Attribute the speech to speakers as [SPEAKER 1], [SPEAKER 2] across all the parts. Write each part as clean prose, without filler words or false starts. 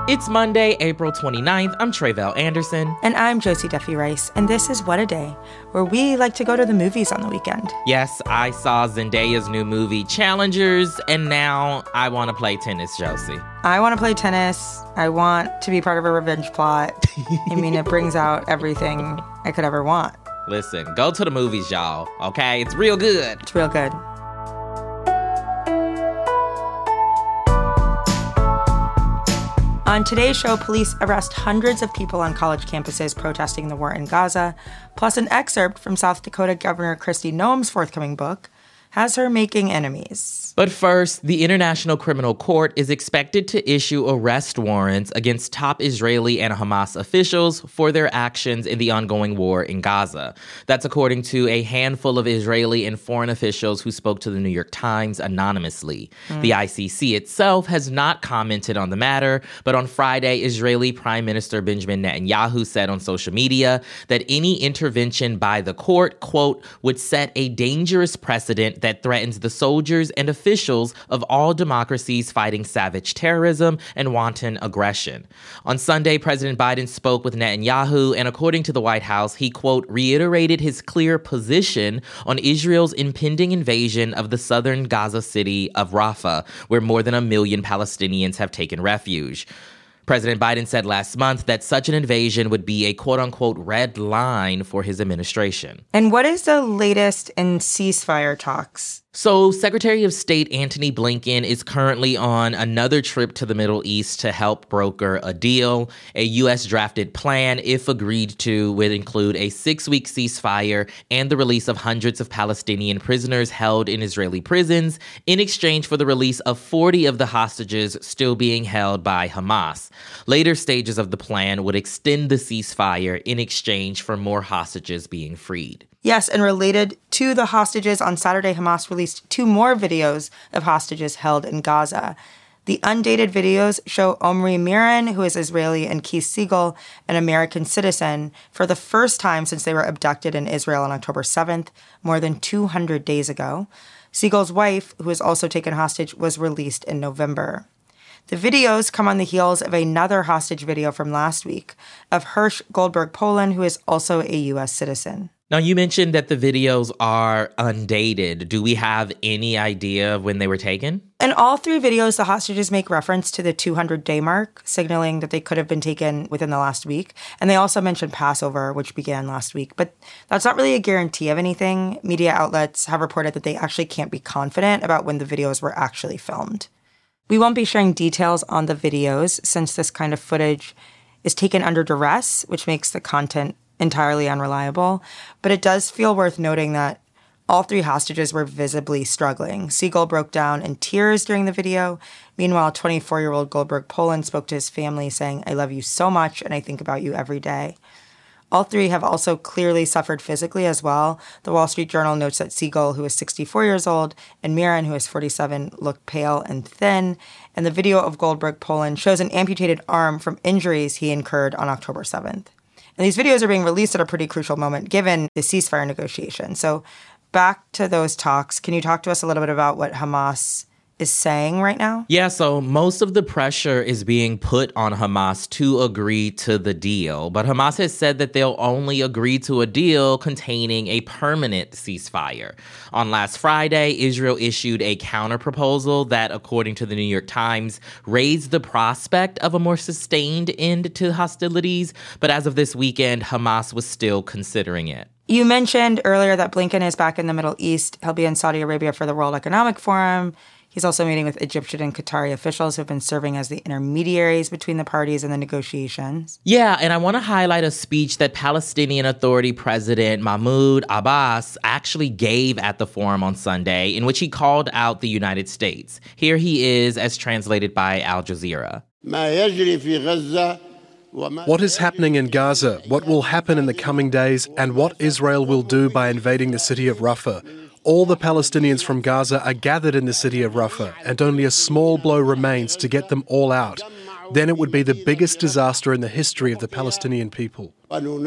[SPEAKER 1] It's Monday, April 29th. I'm Tre'vell Anderson.
[SPEAKER 2] And I'm Josie Duffy Rice. And this is What a Day, where we like to go to the movies on the weekend.
[SPEAKER 1] Yes, I saw Zendaya's new movie, Challengers, and now I want to play tennis, Josie.
[SPEAKER 2] I want to play tennis. I want to be part of a revenge plot. I mean, it brings out everything I could ever want.
[SPEAKER 1] Listen, go to the movies, y'all, okay? It's real good.
[SPEAKER 2] It's real good. On today's show, police arrest hundreds of people on college campuses protesting the war in Gaza, plus an excerpt from South Dakota Governor Kristi Noem's forthcoming book has her making enemies.
[SPEAKER 1] But first, the International Criminal Court is expected to issue arrest warrants against top Israeli and Hamas officials for their actions in the ongoing war in Gaza. That's according to a handful of Israeli and foreign officials who spoke to the New York Times anonymously. The ICC itself has not commented on the matter, but on Friday, Israeli Prime Minister Benjamin Netanyahu said on social media that any intervention by the court, quote, would set a dangerous precedent that threatens the soldiers and officials of all democracies fighting savage terrorism and wanton aggression. On Sunday, President Biden spoke with Netanyahu, and according to the White House, he, quote, reiterated his clear position on Israel's impending invasion of the southern Gaza city of Rafah, where more than 1 million Palestinians have taken refuge. President Biden said last month that such an invasion would be a quote-unquote red line for his administration.
[SPEAKER 2] And what is the latest in ceasefire talks?
[SPEAKER 1] So Secretary of State Antony Blinken is currently on another trip to the Middle East to help broker a deal. A U.S.-drafted plan, if agreed to, would include a 6-week ceasefire and the release of hundreds of Palestinian prisoners held in Israeli prisons in exchange for the release of 40 of the hostages still being held by Hamas. Later stages of the plan would extend the ceasefire in exchange for more hostages being freed.
[SPEAKER 2] Yes, and related to the hostages, on Saturday, Hamas released 2 more videos of hostages held in Gaza. The undated videos show Omri Miran, who is Israeli, and Keith Siegel, an American citizen, for the first time since they were abducted in Israel on October 7th, more than 200 days ago. Siegel's wife, who was also taken hostage, was released in November. The videos come on the heels of another hostage video from last week of Hirsch Goldberg Poland, who is also a U.S. citizen.
[SPEAKER 1] Now, you mentioned that the videos are undated. Do we have any idea of when they were taken?
[SPEAKER 2] In all 3 videos, the hostages make reference to the 200-day mark, signaling that they could have been taken within the last week. And they also mention Passover, which began last week. But that's not really a guarantee of anything. Media outlets have reported that they actually can't be confident about when the videos were actually filmed. We won't be sharing details on the videos since this kind of footage is taken under duress, which makes the content entirely unreliable. But it does feel worth noting that all 3 hostages were visibly struggling. Siegel broke down in tears during the video. Meanwhile, 24-year-old Goldberg Poland spoke to his family saying, "I love you so much and I think about you every day." All 3 have also clearly suffered physically as well. The Wall Street Journal notes that Siegel, who is 64 years old, and Miran, who is 47, look pale and thin. And the video of Goldberg Poland shows an amputated arm from injuries he incurred on October 7th. And these videos are being released at a pretty crucial moment, given the ceasefire negotiation. So back to those talks. Can you talk to us a little bit about what Hamas is saying right now?
[SPEAKER 1] Yeah, so most of the pressure is being put on Hamas to agree to the deal. But Hamas has said that they'll only agree to a deal containing a permanent ceasefire. On last Friday, Israel issued a counterproposal that, according to the New York Times, raised the prospect of a more sustained end to hostilities. But as of this weekend, Hamas was still considering it.
[SPEAKER 2] You mentioned earlier that Blinken is back in the Middle East. He'll be in Saudi Arabia for the World Economic Forum. He's also meeting with Egyptian and Qatari officials who have been serving as the intermediaries between the parties in the negotiations.
[SPEAKER 1] Yeah, and I want to highlight a speech that Palestinian Authority President Mahmoud Abbas actually gave at the forum on Sunday, in which he called out the United States. Here he is, as translated by Al Jazeera.
[SPEAKER 3] What is happening in Gaza, what will happen in the coming days, and what Israel will do by invading the city of Rafah. All the Palestinians from Gaza are gathered in the city of Rafah, and only a small blow remains to get them all out. then it would be the biggest disaster in the history of the Palestinian people.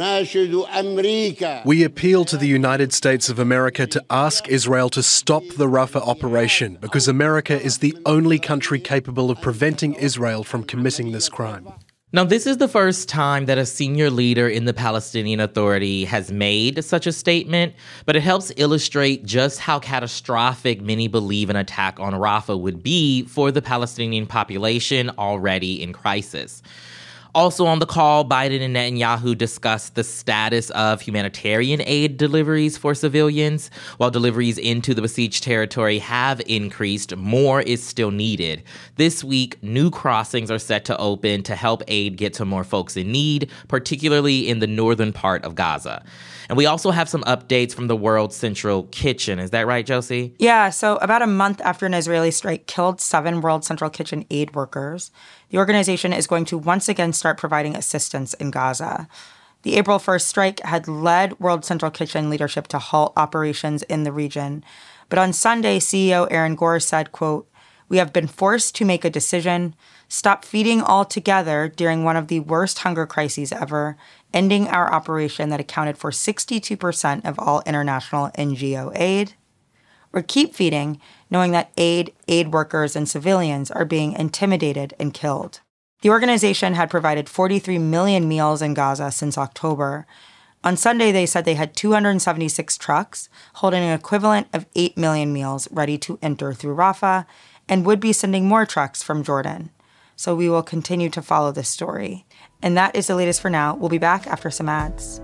[SPEAKER 3] We appeal to the United States of America to ask Israel to stop the Rafah operation because America is the only country capable of preventing Israel from committing this crime.
[SPEAKER 1] Now, this is the first time that a senior leader in the Palestinian Authority has made such a statement, but it helps illustrate just how catastrophic many believe an attack on Rafah would be for the Palestinian population already in crisis. Also on the call, Biden and Netanyahu discussed the status of humanitarian aid deliveries for civilians. While deliveries into the besieged territory have increased, more is still needed. This week, new crossings are set to open to help aid get to more folks in need, particularly in the northern part of Gaza. And we also have some updates from the World Central Kitchen. Is that right, Josie?
[SPEAKER 2] Yeah, so about a month after an Israeli strike killed 7 World Central Kitchen aid workers, the organization is going to once again start providing assistance in Gaza. The April 1st strike had led World Central Kitchen leadership to halt operations in the region. But on Sunday, CEO Aaron Gore said, quote, "We have been forced to make a decision, stop feeding altogether during one of the worst hunger crises ever, ending our operation that accounted for 62% of all international NGO aid, or keep feeding, knowing that aid workers, and civilians are being intimidated and killed." The organization had provided 43 million meals in Gaza since October. On Sunday, they said they had 276 trucks holding an equivalent of 8 million meals ready to enter through Rafah and would be sending more trucks from Jordan. So we will continue to follow this story. And that is the latest for now. We'll be back after some ads.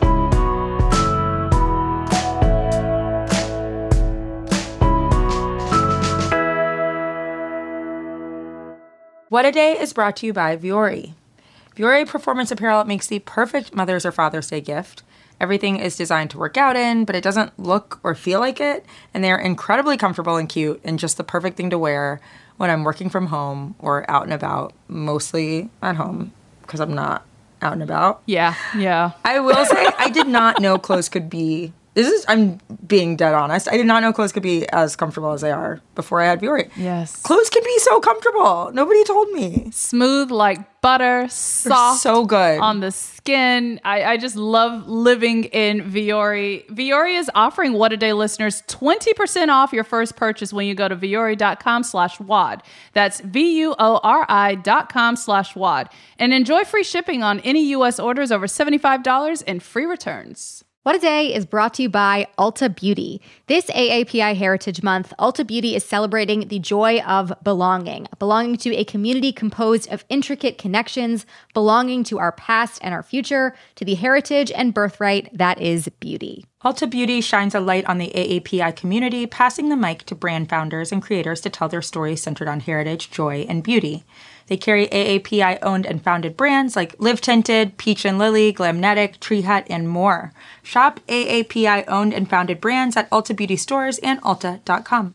[SPEAKER 2] What a Day is brought to you by Vuori. Vuori performance apparel makes the perfect Mother's or Father's Day gift. Everything is designed to work out in, but it doesn't look or feel like it. And they're incredibly comfortable and cute and just the perfect thing to wear when I'm working from home or out and about, mostly at home because I'm not out and about.
[SPEAKER 4] Yeah.
[SPEAKER 2] I will say I did not know clothes could be, I'm being dead honest. I did not know clothes could be as comfortable as they are before I had Vuori.
[SPEAKER 4] Yes.
[SPEAKER 2] Clothes can be so comfortable. Nobody told me.
[SPEAKER 4] Smooth like butter, soft.
[SPEAKER 2] So good.
[SPEAKER 4] On the skin. I just love living in Vuori. Vuori is offering What a Day listeners 20% off your first purchase when you go to vuori.com/WAD. That's VUORI.com/WAD. And enjoy free shipping on any U.S. orders over $75 and free returns.
[SPEAKER 5] What a Day is brought to you by Ulta Beauty. This AAPI Heritage Month, Ulta Beauty is celebrating the joy of belonging to a community composed of intricate connections, belonging to our past and our future, to the heritage and birthright that is beauty.
[SPEAKER 2] Ulta Beauty shines a light on the AAPI community, passing the mic to brand founders and creators to tell their stories centered on heritage, joy, and beauty. They carry AAPI-owned and founded brands like Live Tinted, Peach and Lily, Glamnetic, Tree Hut, and more. Shop AAPI-owned and founded brands at Ulta Beauty stores and Ulta.com.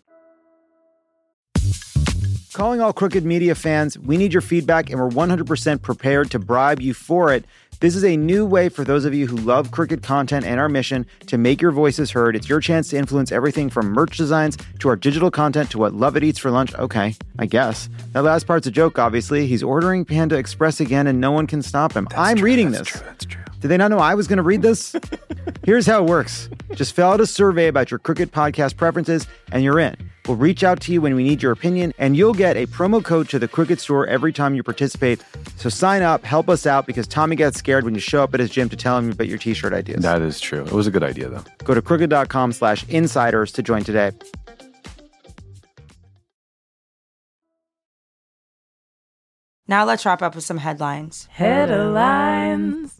[SPEAKER 6] Calling all Crooked Media fans, we need your feedback and we're 100% prepared to bribe you for it. This is a new way for those of you who love Crooked content and our mission to make your voices heard. It's your chance to influence everything from merch designs to our digital content to what Lovett eats for lunch. Okay, I guess. That last part's a joke, obviously. He's ordering Panda Express again and no one can stop him. I'm reading this.
[SPEAKER 3] That's true.
[SPEAKER 6] Did they not know I was going to read this? Here's how it works. Just fill out a survey about your Crooked podcast preferences and you're in. We'll reach out to you when we need your opinion, and you'll get a promo code to the Crooked store every time you participate. So sign up, help us out, because Tommy got scared when you show up at his gym to tell him about your t-shirt ideas.
[SPEAKER 7] That is true. It was a good idea, though.
[SPEAKER 6] Go to crooked.com/insiders to join today.
[SPEAKER 2] Now let's wrap up with some headlines.
[SPEAKER 4] Headlines.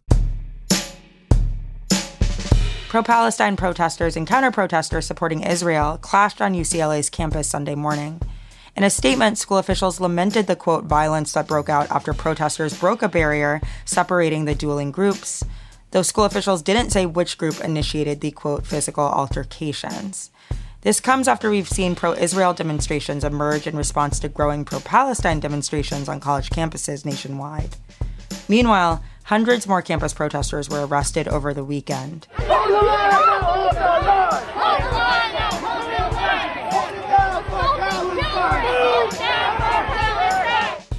[SPEAKER 2] Pro-Palestine protesters and counter-protesters supporting Israel clashed on UCLA's campus Sunday morning. In a statement, school officials lamented the, quote, violence that broke out after protesters broke a barrier separating the dueling groups, though school officials didn't say which group initiated the, quote, physical altercations. This comes after we've seen pro-Israel demonstrations emerge in response to growing pro-Palestine demonstrations on college campuses nationwide. Meanwhile, hundreds more campus protesters were arrested over the weekend.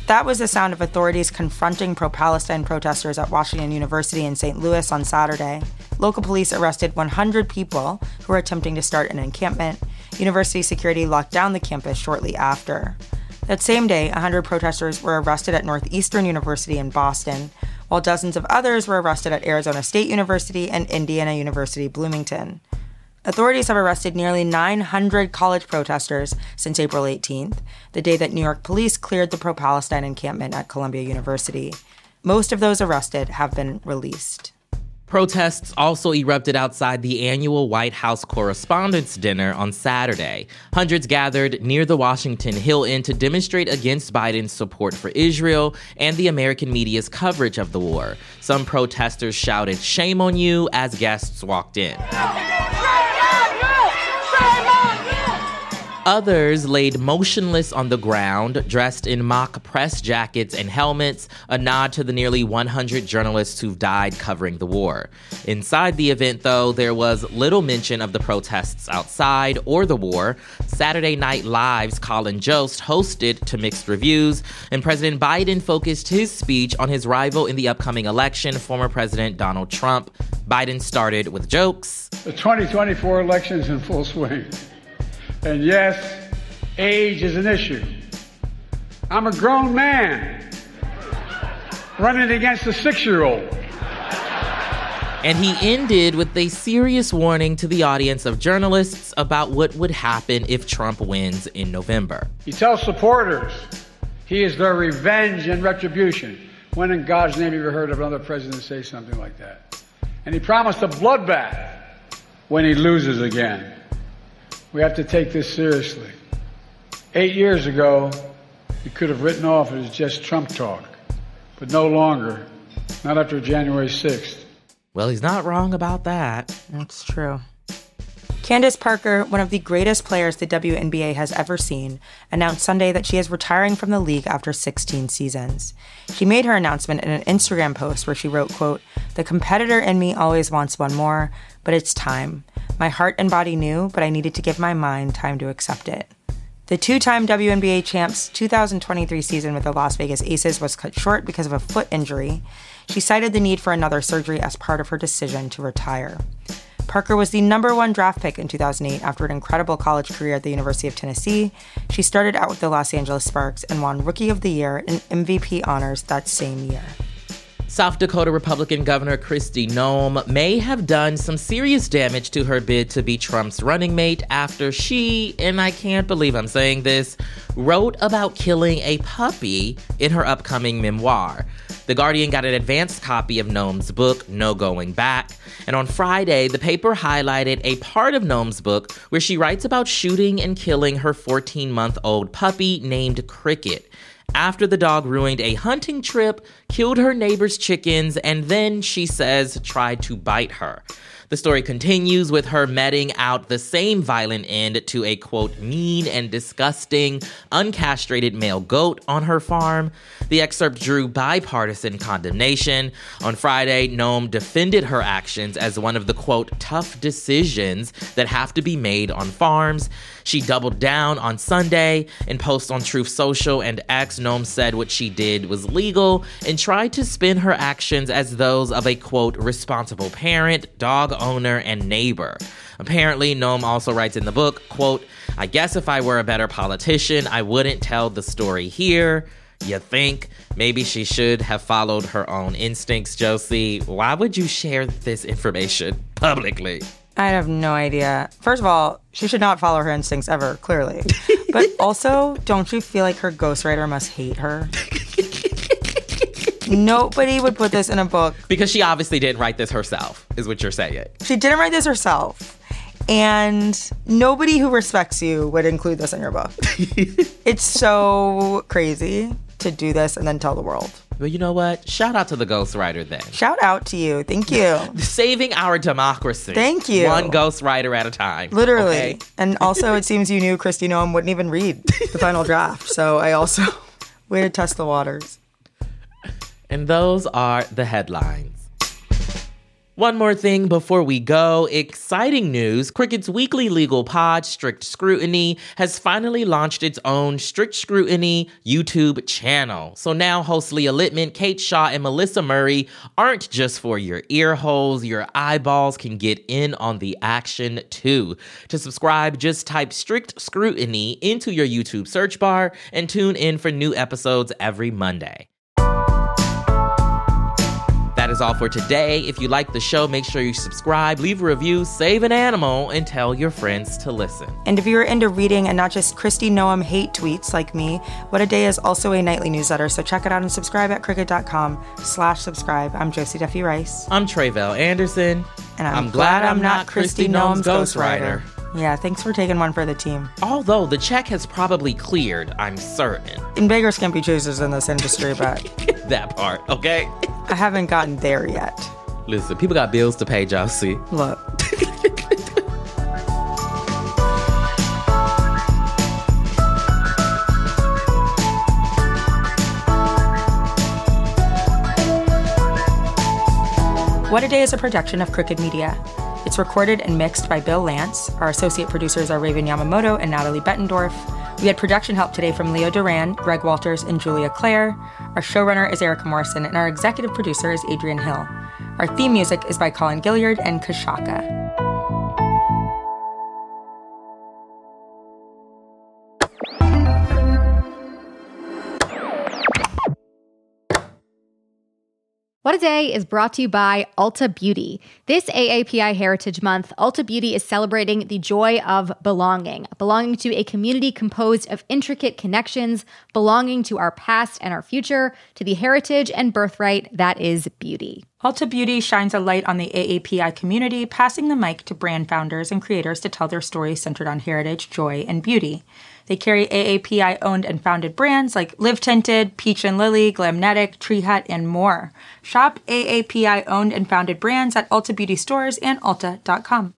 [SPEAKER 2] That was the sound of authorities confronting pro-Palestine protesters at Washington University in St. Louis on Saturday. Local police arrested 100 people who were attempting to start an encampment. University security locked down the campus shortly after. That same day, 100 protesters were arrested at Northeastern University in Boston, while dozens of others were arrested at Arizona State University and Indiana University Bloomington. Authorities have arrested nearly 900 college protesters since April 18th, the day that New York police cleared the pro-Palestine encampment at Columbia University. Most of those arrested have been released.
[SPEAKER 1] Protests also erupted outside the annual White House Correspondents' Dinner on Saturday. Hundreds gathered near the Washington Hilton to demonstrate against Biden's support for Israel and the American media's coverage of the war. Some protesters shouted, "Shame on you," as guests walked in. Others laid motionless on the ground, dressed in mock press jackets and helmets, a nod to the nearly 100 journalists who've died covering the war. Inside the event, though, there was little mention of the protests outside or the war. Saturday Night Live's Colin Jost hosted to mixed reviews, and President Biden focused his speech on his rival in the upcoming election, former President Donald Trump. Biden started with jokes.
[SPEAKER 8] The 2024 election is in full swing. And yes, age is an issue. I'm a grown man running against a 6-year-old.
[SPEAKER 1] And he ended with a serious warning to the audience of journalists about what would happen if Trump wins in November.
[SPEAKER 8] He tells supporters he is their revenge and retribution. When in God's name have you heard of another president say something like that? And he promised a bloodbath when he loses again. We have to take this seriously. 8 years ago, he could have written off it as just Trump talk, but no longer, not after January 6th.
[SPEAKER 1] Well, he's not wrong about that.
[SPEAKER 2] That's true. Candace Parker, one of the greatest players the WNBA has ever seen, announced Sunday that she is retiring from the league after 16 seasons. She made her announcement in an Instagram post where she wrote, quote, "The competitor in me always wants one more, but it's time. My heart and body knew, but I needed to give my mind time to accept it." The two-time WNBA champ's 2023 season with the Las Vegas Aces was cut short because of a foot injury. She cited the need for another surgery as part of her decision to retire. Parker was the #1 draft pick in 2008 after an incredible college career at the University of Tennessee. She started out with the Los Angeles Sparks and won Rookie of the Year and MVP honors that same year.
[SPEAKER 1] South Dakota Republican Governor Kristi Noem may have done some serious damage to her bid to be Trump's running mate after she, and I can't believe I'm saying this, wrote about killing a puppy in her upcoming memoir. The Guardian got an advanced copy of Noem's book, No Going Back, and on Friday, the paper highlighted a part of Noem's book where she writes about shooting and killing her 14-month-old puppy named Cricket, after the dog ruined a hunting trip, killed her neighbor's chickens, and then, she says, tried to bite her. The story continues with her meting out the same violent end to a, quote, mean and disgusting, uncastrated male goat on her farm. The excerpt drew bipartisan condemnation. On Friday, Noem defended her actions as one of the, quote, tough decisions that have to be made on farms. She doubled down on Sunday. In posts on Truth Social and X, Noem said what she did was legal and tried to spin her actions as those of a, quote, responsible parent, dog owner, and neighbor. Apparently, Noem also writes in the book, quote, "I guess if I were a better politician, I wouldn't tell the story here." You think maybe she should have followed her own instincts, Josie? Why would you share this information publicly?
[SPEAKER 2] I have no idea. First of all, she should not follow her instincts ever, clearly. But also, don't you feel like her ghostwriter must hate her? Nobody would put this in a book.
[SPEAKER 1] Because she obviously didn't write this herself, is what you're saying.
[SPEAKER 2] She didn't write this herself. And nobody who respects you would include this in your book. It's so crazy to do this and then tell the world.
[SPEAKER 1] Well, you know what? Shout out to the ghostwriter then.
[SPEAKER 2] Shout out to you. Thank you.
[SPEAKER 1] Saving our democracy.
[SPEAKER 2] Thank you.
[SPEAKER 1] One ghostwriter at a time.
[SPEAKER 2] Literally.
[SPEAKER 1] Okay?
[SPEAKER 2] And also, it seems you knew Kristi Noem wouldn't even read the final draft. So I also, way to test the waters.
[SPEAKER 1] And those are the headlines. One more thing before we go. Exciting news. Cricut's weekly legal pod, Strict Scrutiny, has finally launched its own Strict Scrutiny YouTube channel. So now hosts Leah Littman, Kate Shaw, and Melissa Murray aren't just for your ear holes. Your eyeballs can get in on the action too. To subscribe, just type Strict Scrutiny into your YouTube search bar and tune in for new episodes every Monday. That is all for today. If you like the show, make sure you subscribe, leave a review, save an animal, and tell your friends to listen.
[SPEAKER 2] And if you're into reading and not just Kristi Noem hate tweets like me, What a Day is also a nightly newsletter, so check it out and subscribe at cricket.com/subscribe. I'm Josie Duffy Rice.
[SPEAKER 1] I'm Tre'vell Anderson.
[SPEAKER 2] And I'm glad I'm not Kristi Noem's ghostwriter. Yeah, thanks for taking one for the team.
[SPEAKER 1] Although the check has probably cleared, I'm certain.
[SPEAKER 2] And beggars can't be choosers in this industry, but
[SPEAKER 1] that part, okay?
[SPEAKER 2] I haven't gotten there yet.
[SPEAKER 1] Listen, people got bills to pay, Josie.
[SPEAKER 2] Look. What a Day is a production of Crooked Media. It's recorded and mixed by Bill Lance. Our associate producers are Raven Yamamoto and Natalie Bettendorf. We had production help today from Leo Duran, Greg Walters, and Julia Clare. Our showrunner is Erica Morrison, and our executive producer is Adrian Hill. Our theme music is by Colin Gilliard and Kashaka.
[SPEAKER 5] What a Day is brought to you by Ulta Beauty. This AAPI Heritage Month, Ulta Beauty is celebrating the joy of belonging to a community composed of intricate connections, belonging to our past and our future, to the heritage and birthright that is beauty.
[SPEAKER 2] Ulta Beauty shines a light on the AAPI community, passing the mic to brand founders and creators to tell their stories centered on heritage, joy, and beauty. They carry AAPI-owned and founded brands like Live Tinted, Peach and Lily, Glamnetic, Tree Hut, and more. Shop AAPI-owned and founded brands at Ulta Beauty stores and Ulta.com.